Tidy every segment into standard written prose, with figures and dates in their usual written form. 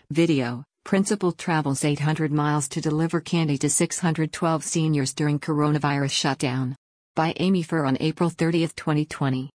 Video: Principal travels 800 miles to deliver candy to 612 seniors during coronavirus shutdown. By Amy Furr on April 30, 2020.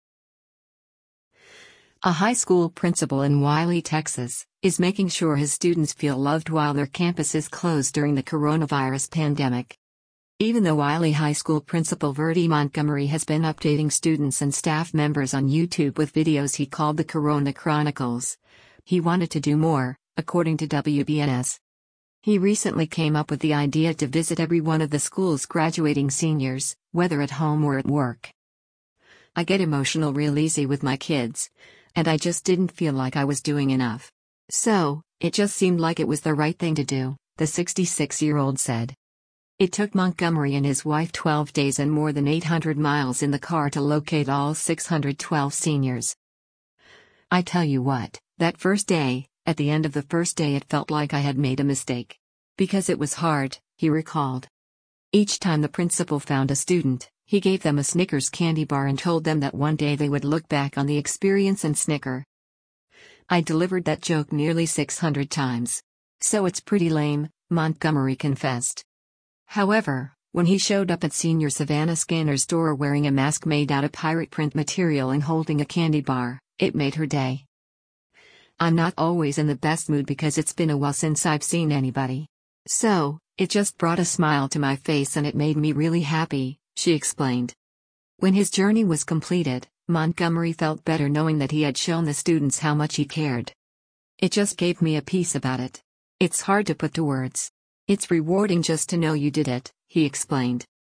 A high school principal in Wylie, Texas, is making sure his students feel loved while their campus is closed during the coronavirus pandemic. Even though Wylie High School principal Verdi Montgomery has been updating students and staff members on YouTube with videos he called the Corona Chronicles, he wanted to do more, according to WBNS. He recently came up with the idea to visit every one of the school's graduating seniors, whether at home or at work. "I get emotional real easy with my kids, and I just didn't feel like I was doing enough. So, it just seemed like it was the right thing to do," the 66-year-old said. It took Montgomery and his wife 12 days and more than 800 miles in the car to locate all 612 seniors. "I tell you what, that first day, at the end of the first day it felt like I had made a mistake. Because it was hard," he recalled. Each time the principal found a student, he gave them a Snickers candy bar and told them that one day they would look back on the experience and snicker. "I delivered that joke nearly 600 times. So it's pretty lame," Montgomery confessed. However, when he showed up at senior Savannah Scanner's door wearing a mask made out of pirate print material and holding a candy bar, it made her day. "I'm not always in the best mood because it's been a while since I've seen anybody. So, it just brought a smile to my face and it made me really happy," she explained. When his journey was completed, Montgomery felt better knowing that he had shown the students how much he cared. "It just gave me a peace about it. It's hard to put to words. It's rewarding just to know you did it," he explained.